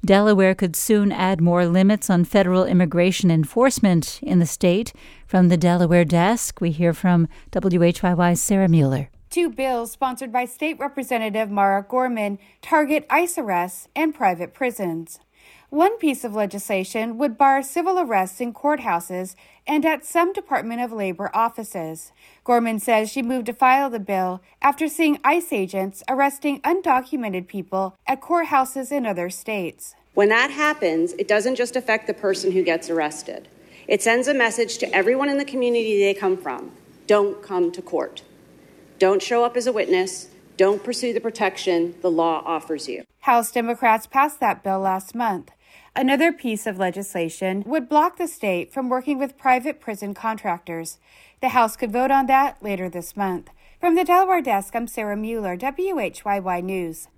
Delaware could soon add more limits on federal immigration enforcement in the state. From the Delaware desk, we hear from WHYY's Sarah Mueller. Two bills sponsored by State Representative Mara Gorman target ICE arrests and private prisons. One piece of legislation would bar civil arrests in courthouses and at some Department of Labor offices. Gorman says she moved to file the bill after seeing ICE agents arresting undocumented people at courthouses in other states. When that happens, it doesn't just affect the person who gets arrested. It sends a message to everyone in the community they come from. Don't come to court. Don't show up as a witness. Don't pursue the protection the law offers you. House Democrats passed that bill last month. Another piece of legislation would block the state from working with private prison contractors. The House could vote on that later this month. From the Delaware desk, I'm Sarah Mueller, WHYY News.